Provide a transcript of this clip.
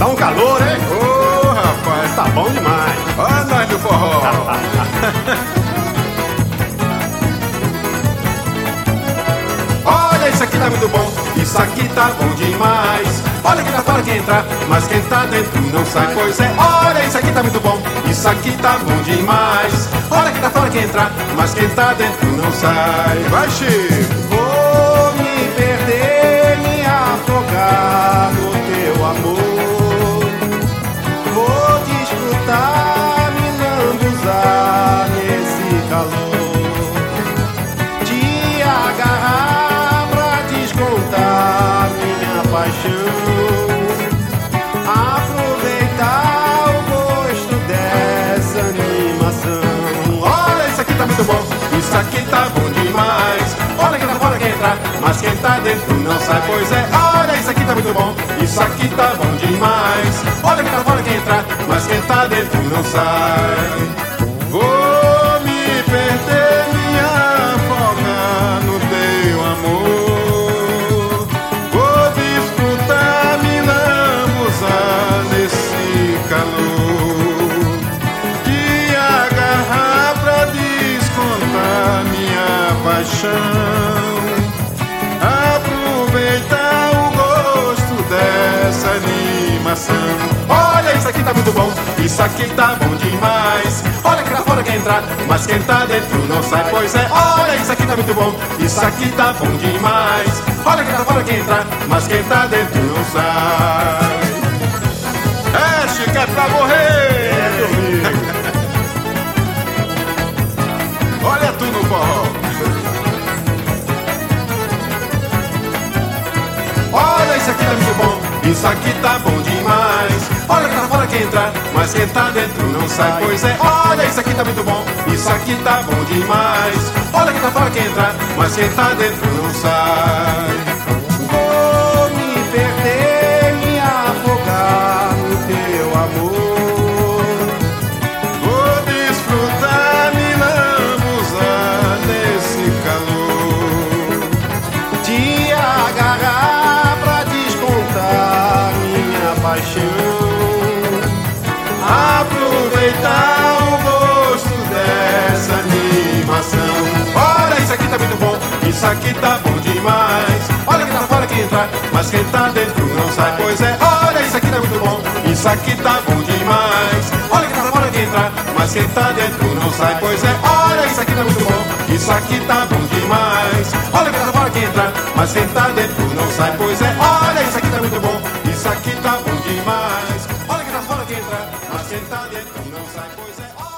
Tá um calor, hein? Ô, rapaz, Tá bom demais. ó nós do forró. Olha, isso aqui tá muito bom, isso aqui tá bom demais. Olha quem tá fora quem entra, mas quem tá dentro não sai. Pois é, olha, isso aqui tá muito bom, isso aqui tá bom demais. Olha quem tá fora quem entra, mas quem tá dentro não sai. Vai, Chico. Vou me perder, me afogar no teu amor. Vou desfrutar, me lambuzar nesse calor. Te agarrar pra descontar minha paixão. Aproveitar o gosto dessa animação. Olha, isso aqui tá muito bom, isso aqui tá bom demais. Olha quem tá fora quem entra, mas quem tá dentro não sai. Pois é, olha, isso aqui tá muito bom, isso aqui tá bom demais. Olha quem tá fora quem entra, mas quem tá dentro não sai. Vou me perder, me afogar no teu amor. Vou desfrutar, me lambuzar nesse calor. Te agarrar pra descontar minha paixão. Aproveitar o gosto dessa animação. Olha, isso aqui tá muito bom, isso aqui tá bom demais. Olha quem tá fora quem entra, mas quem tá dentro não sai. Pois é, olha, isso aqui tá muito bom, isso aqui tá bom demais. Olha quem tá fora quem entra, mas quem tá dentro não sai. É, Chico, é pra morrer! Olha tu no forró. Olha, isso aqui tá muito bom, isso aqui tá bom demais. Olha quem tá fora quem entra, mas quem tá dentro não sai. Pois é, olha, isso aqui tá muito bom, isso aqui tá bom demais. Olha quem tá fora quem entra, mas quem tá dentro não sai. Vou me perder, me afogar no teu amor. Vou desfrutar, me lambuzar nesse calor. Te agarrar pra descontar minha paixão. Aproveitar o gosto dessa animação. Olha, isso aqui tá muito bom, isso aqui tá bom demais. Olha quem tá fora quem entra, mas quem tá dentro não sai. Pois é, olha, isso aqui tá muito bom, isso aqui tá bom demais. Olha quem tá fora quem entra, mas quem tá dentro não sai. Pois é, olha, isso aqui tá muito bom, isso aqui tá bom demais. Olha quem tá fora quem entra, mas quem tá dentro não sai. Pois é, olha, isso aqui tá muito bom, isso aqui tá bom demais. Olha quem tá fora quem entra, mas quem tá dentro não sai. Pois é, olha.